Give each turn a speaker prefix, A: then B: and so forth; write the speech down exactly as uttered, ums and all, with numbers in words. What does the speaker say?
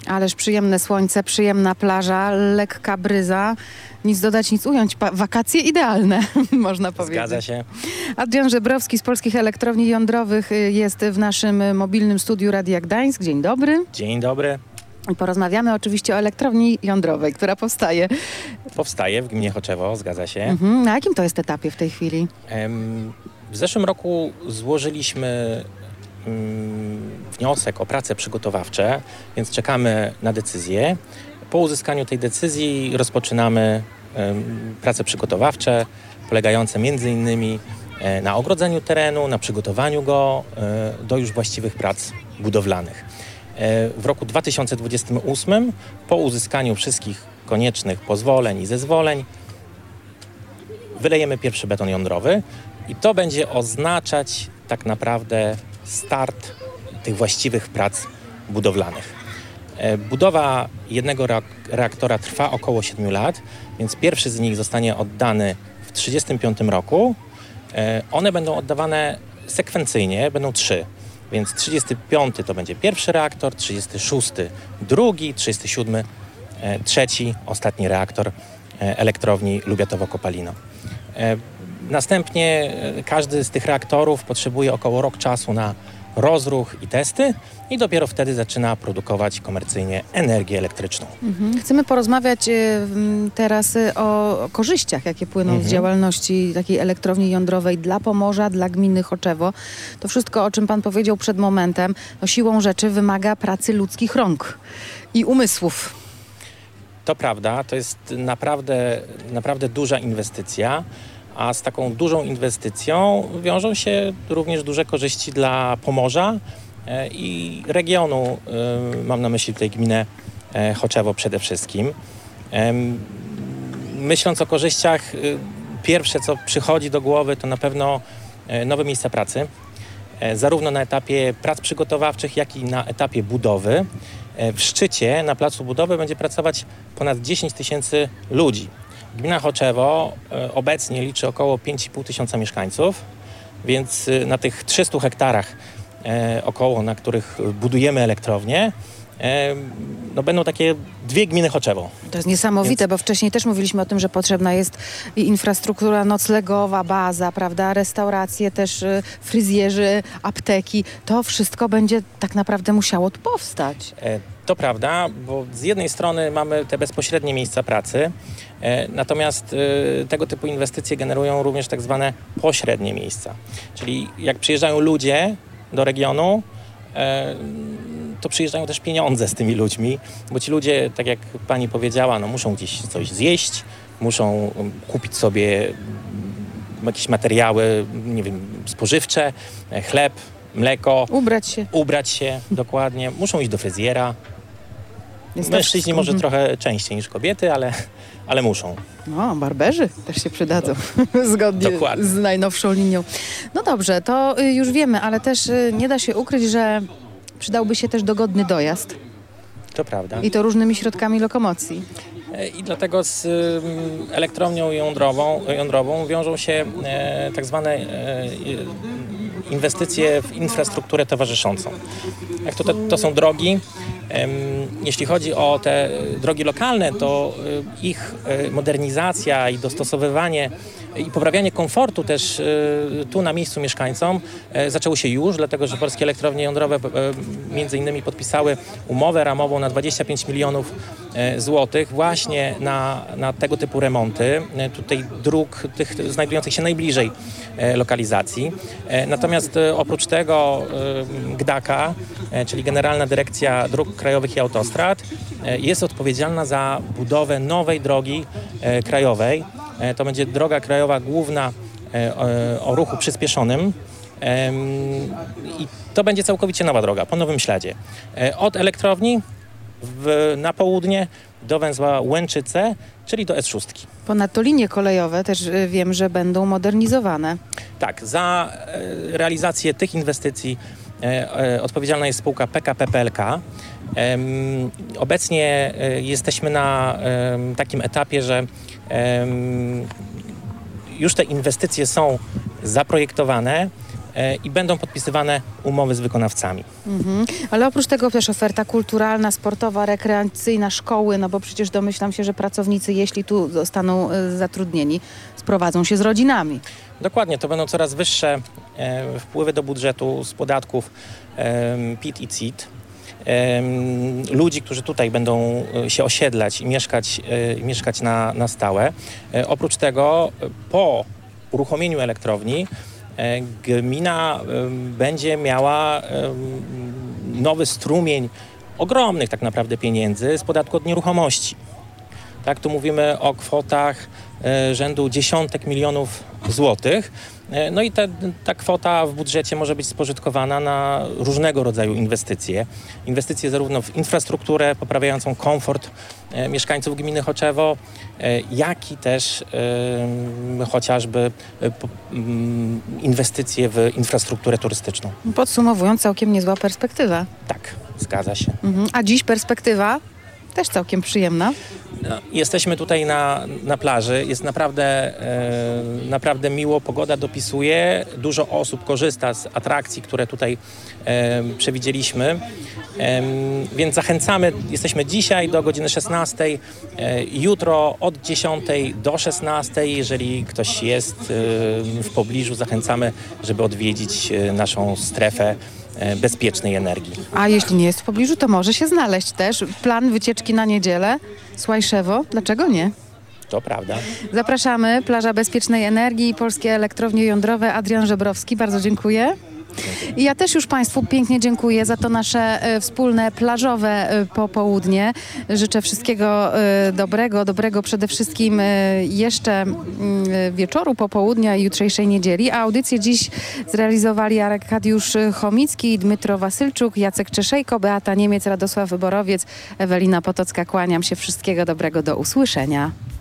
A: Ależ przyjemne słońce, przyjemna plaża, lekka bryza. Nic dodać, nic ująć. Pa- wakacje idealne, można powiedzieć.
B: Zgadza się.
A: Adrian Żebrowski z Polskich Elektrowni Jądrowych jest w naszym mobilnym studiu Radia Gdańsk. Dzień dobry.
B: Dzień dobry.
A: I porozmawiamy oczywiście o elektrowni jądrowej, która powstaje.
B: Powstaje w gminie Choczewo, zgadza się.
A: Mhm. Na jakim to jest etapie w tej chwili?
B: Em, W zeszłym roku złożyliśmy mm, wniosek o prace przygotowawcze, więc czekamy na decyzję. Po uzyskaniu tej decyzji rozpoczynamy em, prace przygotowawcze polegające między innymi e, na ogrodzeniu terenu, na przygotowaniu go e, do już właściwych prac budowlanych. E, W roku dwa tysiące dwudziestym ósmym, po uzyskaniu wszystkich koniecznych pozwoleń i zezwoleń, wylejemy pierwszy beton jądrowy i to będzie oznaczać tak naprawdę start tych właściwych prac budowlanych. E, Budowa jednego reak- reaktora trwa około siedmiu lat, więc pierwszy z nich zostanie oddany w trzydziestym piątym roku. E, One będą oddawane sekwencyjnie, będą trzy. Więc trzydziesty piąty to będzie pierwszy reaktor, trzydziesty szósty drugi, trzydziesty siódmy e, trzeci, ostatni reaktor e, elektrowni Lubiatowo-Kopalino. E, Następnie e, każdy z tych reaktorów potrzebuje około rok czasu na rozruch i testy i dopiero wtedy zaczyna produkować komercyjnie energię elektryczną.
A: Mhm. Chcemy porozmawiać y, m, teraz y, o, o korzyściach, jakie płyną
B: Mhm.
A: z działalności takiej elektrowni jądrowej dla Pomorza, dla gminy Choczewo. To wszystko, o czym pan powiedział przed momentem, no siłą rzeczy wymaga pracy ludzkich rąk i umysłów.
B: To prawda, to jest naprawdę, naprawdę duża inwestycja, a z taką dużą inwestycją wiążą się również duże korzyści dla Pomorza e, i regionu, e, mam na myśli tutaj gminę e, Choczewo przede wszystkim. Em, Myśląc o korzyściach, e, pierwsze co przychodzi do głowy to na pewno e, nowe miejsca pracy, e, zarówno na etapie prac przygotowawczych, jak i na etapie budowy. E, W szczycie, na placu budowy będzie pracować ponad dziesięć tysięcy ludzi. Gmina Choczewo e, obecnie liczy około pięć i pół tysiąca mieszkańców, więc e, na tych trzystu hektarach e, około, na których budujemy elektrownię, e, no będą takie dwie gminy Choczewo.
A: To jest niesamowite,
B: Więc-
A: bo wcześniej też mówiliśmy o tym, że potrzebna jest i infrastruktura noclegowa, baza, prawda, restauracje, też y, fryzjerzy, apteki. To wszystko będzie tak naprawdę musiało tu powstać.
B: E, To prawda, bo z jednej strony mamy te bezpośrednie miejsca pracy, e, natomiast e, tego typu inwestycje generują również tak zwane pośrednie miejsca. Czyli jak przyjeżdżają ludzie do regionu, e, to przyjeżdżają też pieniądze z tymi ludźmi, bo ci ludzie, tak jak pani powiedziała, no muszą gdzieś coś zjeść, muszą um, kupić sobie mm, jakieś materiały, nie wiem, spożywcze, e, chleb, mleko,
A: Ubrać się.
B: ubrać się dokładnie, muszą iść do fryzjera.
A: Jest to
B: Mężczyźni
A: wszystko-
B: może
A: mhm.
B: trochę częściej niż kobiety, ale, ale muszą.
A: No, barberzy też się przydadzą, zgodnie
B: Dokładnie.
A: z najnowszą linią. No dobrze, to y, już wiemy, ale też y, nie da się ukryć, że przydałby się też dogodny dojazd
B: To prawda.
A: i to różnymi środkami lokomocji.
B: E, I dlatego z ym, elektrownią jądrową, jądrową wiążą się e, tak zwane e, inwestycje w infrastrukturę towarzyszącą. Jak to, to, to są drogi. Em, Jeśli chodzi o te drogi lokalne, to y, ich y, modernizacja i dostosowywanie i poprawianie komfortu też y, tu na miejscu mieszkańcom y, zaczęło się już, dlatego że Polskie Elektrownie Jądrowe y, między innymi podpisały umowę ramową na dwadzieścia pięć milionów y, złotych właśnie na, na tego typu remonty, y, tutaj dróg tych znajdujących się najbliżej y, lokalizacji. Y, Natomiast y, oprócz tego y, GDAKA, y, czyli Generalna Dyrekcja Dróg Krajowych i Autostrad, y, jest odpowiedzialna za budowę nowej drogi y, krajowej. Y, To będzie droga krajowa główna y, o ruchu przyspieszonym. Em, I to będzie całkowicie nowa droga, po nowym śladzie. Y, Od elektrowni w, na południe do węzła Łęczyce, czyli do S sześć.
A: Ponadto linie kolejowe też y, wiem, że będą modernizowane.
B: Tak, za e, realizację tych inwestycji e, e, odpowiedzialna jest spółka P K P P L K. Em, Obecnie e, jesteśmy na em, takim etapie, że em, już te inwestycje są zaprojektowane, e, i będą podpisywane umowy z wykonawcami.
A: Mhm. Ale oprócz tego też oferta kulturalna, sportowa, rekreacyjna, szkoły, no bo przecież domyślam się, że pracownicy, jeśli tu zostaną e, zatrudnieni, sprowadzą się z rodzinami.
B: Dokładnie, to będą coraz wyższe e, wpływy do budżetu z podatków e, P I T i C I T. E, ludzi, którzy tutaj będą się osiedlać i mieszkać, e, mieszkać na, na stałe. E, oprócz tego po uruchomieniu elektrowni e, gmina e, będzie miała e, nowy strumień ogromnych tak naprawdę pieniędzy z podatku od nieruchomości. Tak, tu mówimy o kwotach e, rzędu dziesiątek milionów złotych. E, no i te, ta kwota w budżecie może być spożytkowana na różnego rodzaju inwestycje. Inwestycje zarówno w infrastrukturę poprawiającą komfort e, mieszkańców gminy Choczewo, e, jak i też e, chociażby e, po, m, inwestycje w infrastrukturę turystyczną.
A: Podsumowując, całkiem niezła perspektywa.
B: Tak, zgadza się.
A: Mhm. A dziś perspektywa też całkiem przyjemna.
B: No, jesteśmy tutaj na, na plaży, jest naprawdę, e, naprawdę miło, pogoda dopisuje, dużo osób korzysta z atrakcji, które tutaj e, przewidzieliśmy, e, więc zachęcamy, jesteśmy dzisiaj do godziny szesnastej, e, jutro od dziesiątej do szesnastej, jeżeli ktoś jest e, w pobliżu, zachęcamy, żeby odwiedzić e, naszą strefę bezpiecznej energii.
A: A jeśli nie jest w pobliżu, to może się znaleźć też plan wycieczki na niedzielę. Słajszewo, dlaczego nie?
B: To prawda.
A: Zapraszamy, plaża bezpiecznej energii, Polskie Elektrownie Jądrowe, Adrian Żebrowski, bardzo dziękuję. I ja też już Państwu pięknie dziękuję za to nasze e, wspólne plażowe e, popołudnie. Życzę wszystkiego e, dobrego, dobrego przede wszystkim e, jeszcze e, wieczoru, popołudnia i jutrzejszej niedzieli. A audycję dziś zrealizowali Arkadiusz Chomicki, Dmytro Wasylczuk, Jacek Czeszejko, Beata Niemiec, Radosław Borowiec, Ewelina Potocka. Kłaniam się, wszystkiego dobrego, do usłyszenia.